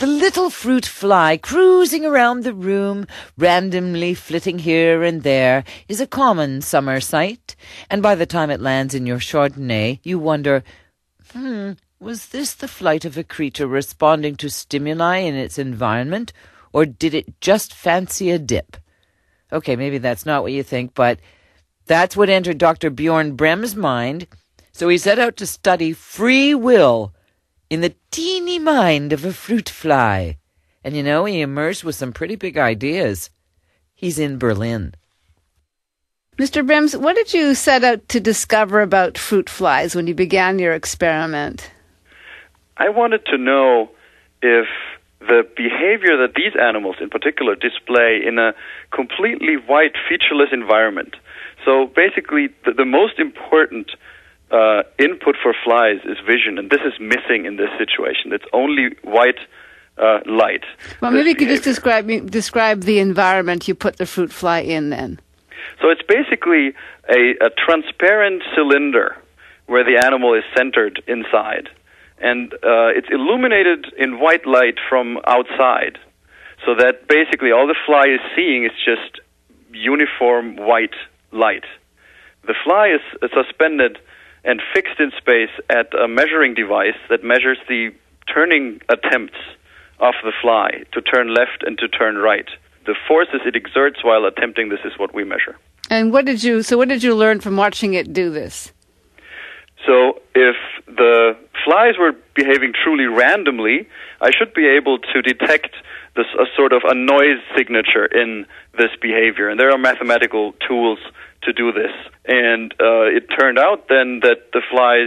The little fruit fly cruising around the room, randomly flitting here and there, is a common summer sight, and by the time it lands in your Chardonnay, you wonder, was this the flight of a creature responding to stimuli in its environment, or did it just fancy a dip? Okay, maybe that's not what you think, but that's what entered Dr. Bjorn Brem's mind, so he set out to study free will in the teeny mind of a fruit fly. And he emerged with some pretty big ideas. He's in Berlin. Mr. Brems, what did you set out to discover about fruit flies when you began your experiment? I wanted to know if the behavior that these animals in particular display in a completely white, featureless environment. So basically, the most important input for flies is vision, and this is missing in this situation. It's only white light. Well, maybe you could just describe the environment you put the fruit fly in then. So it's basically a transparent cylinder where the animal is centered inside. And it's illuminated in white light from outside, so that basically all the fly is seeing is just uniform white light. The fly is suspended and fixed in space at a measuring device that measures the turning attempts of the fly to turn left and to turn right. The forces it exerts while attempting this is what we measure. And what did you learn from watching it do this? So if the flies were behaving truly randomly, I should be able to detect a sort of a noise signature in this behavior. And there are mathematical tools to do this. And it turned out then that the flies,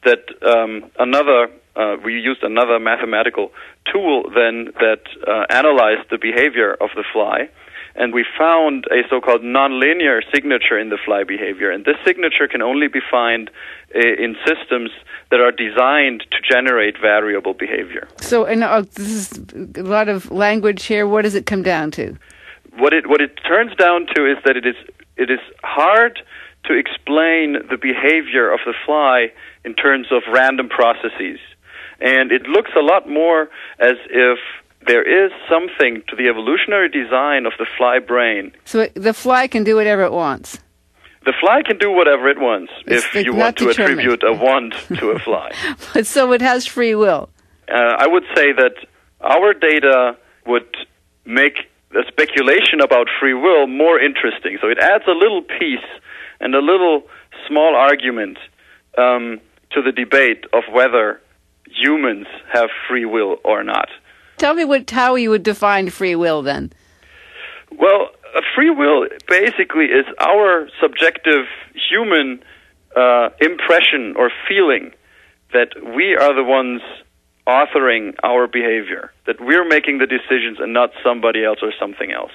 we used another mathematical tool then that analyzed the behavior of the fly. And we found a so-called nonlinear signature in the fly behavior. And this signature can only be found in systems that are designed to generate variable behavior. So, this is a lot of language here. What does it come down to? What it turns down to is that it is hard to explain the behavior of the fly in terms of random processes. And it looks a lot more as if there is something to the evolutionary design of the fly brain. So the fly can do whatever it wants? The fly can do whatever it wants, if you want to attribute a want to a fly. But so it has free will? I would say that our data would make the speculation about free will more interesting. So it adds a little piece and a little small argument to the debate of whether humans have free will or not. Tell me how you would define free will then. Well, free will basically is our subjective human impression or feeling that we are the ones authoring our behavior, that we're making the decisions and not somebody else or something else.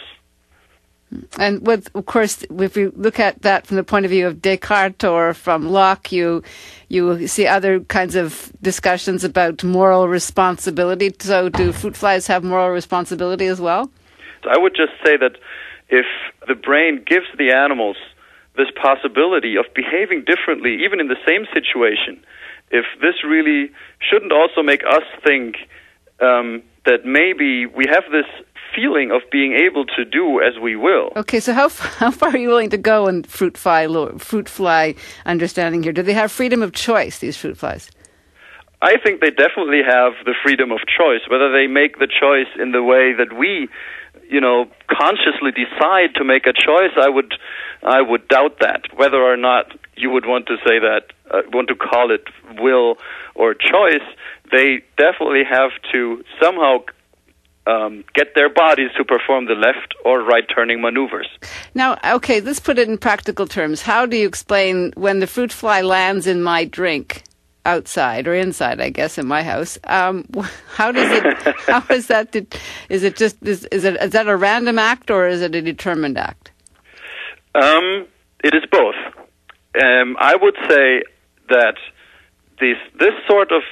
And of course, if you look at that from the point of view of Descartes or from Locke, you see other kinds of discussions about moral responsibility. So do fruit flies have moral responsibility as well? I would just say that if the brain gives the animals this possibility of behaving differently, even in the same situation, if this really shouldn't also make us think that maybe we have this feeling of being able to do as we will. Okay, so how far are you willing to go in fruit fly understanding here? Do they have freedom of choice, these fruit flies? I think they definitely have the freedom of choice. Whether they make the choice in the way that we, consciously decide to make a choice, I would doubt that. Whether or not you would want to say that, want to call it will or choice, they definitely have to somehow get their bodies to perform the left or right turning maneuvers. Now, okay, let's put it in practical terms. How do you explain when the fruit fly lands in my drink? Outside or inside, I guess, in my house. How does it? How is that? Is that a random act or is it a determined act? It is both. I would say that this sort of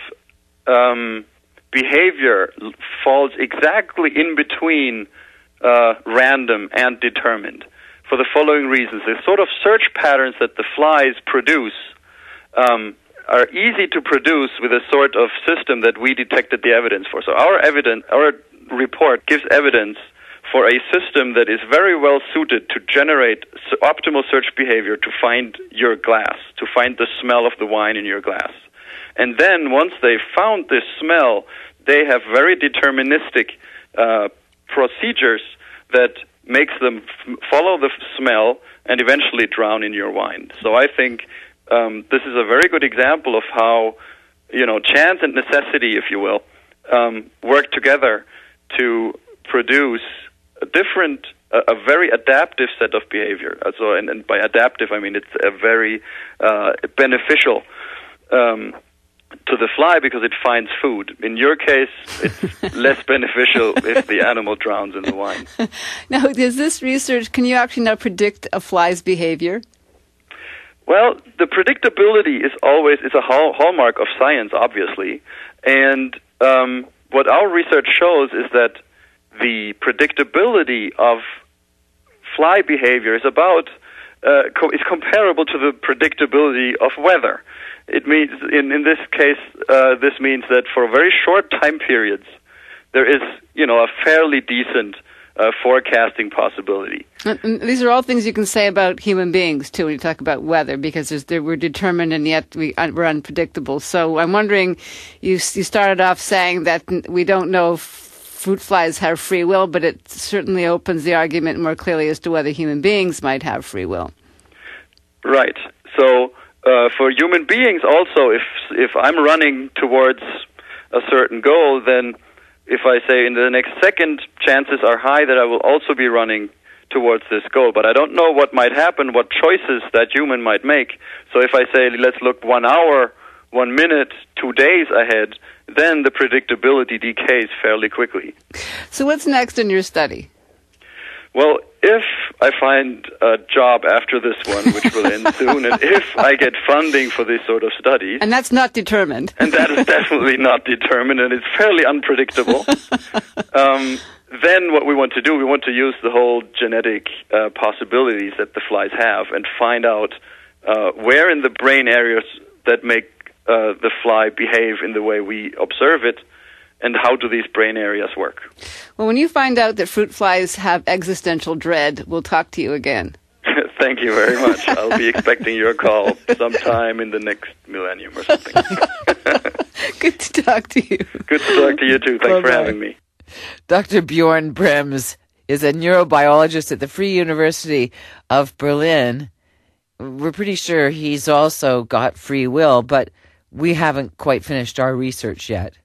behavior falls exactly in between random and determined, for the following reasons: the sort of search patterns that the flies produce are easy to produce with a sort of system that we detected the evidence for. So our report gives evidence for a system that is very well suited to generate optimal search behavior to find your glass, to find the smell of the wine in your glass. And then once they found this smell, they have very deterministic procedures that makes them follow the smell and eventually drown in your wine. So I think this is a very good example of how, chance and necessity, if you will, work together to produce a very adaptive set of behavior. So, and by adaptive, I mean it's a very beneficial to the fly because it finds food. In your case, it's less beneficial if the animal drowns in the wine. Now, is this research, can you actually now predict a fly's behavior? Well, the predictability is a hallmark of science, obviously. And what our research shows is that the predictability of fly behavior is is comparable to the predictability of weather. It means, in this case, this means that for very short time periods, there is, a fairly decent forecasting possibility. And these are all things you can say about human beings, too, when you talk about weather, because we're determined and yet we're unpredictable. So I'm wondering, you started off saying that we don't know if fruit flies have free will, but it certainly opens the argument more clearly as to whether human beings might have free will. Right. So for human beings also, if I'm running towards a certain goal, then if I say in the next second, chances are high that I will also be running towards this goal. But I don't know what might happen, what choices that human might make. So if I say, let's look 1 hour, 1 minute, 2 days ahead, then the predictability decays fairly quickly. So what's next in your study? Well, if I find a job after this one, which will end soon, and if I get funding for this sort of studies... And that's not determined. And that is definitely not determined, and it's fairly unpredictable. Then what we want to do, we want to use the whole genetic possibilities that the flies have and find out where in the brain areas that make the fly behave in the way we observe it, and how do these brain areas work. Well, when you find out that fruit flies have existential dread, we'll talk to you again. Thank you very much. I'll be expecting your call sometime in the next millennium or something. Good to talk to you. Good to talk to you, too. Thanks for having me. Dr. Bjorn Brems is a neurobiologist at the Free University of Berlin. We're pretty sure he's also got free will, but we haven't quite finished our research yet.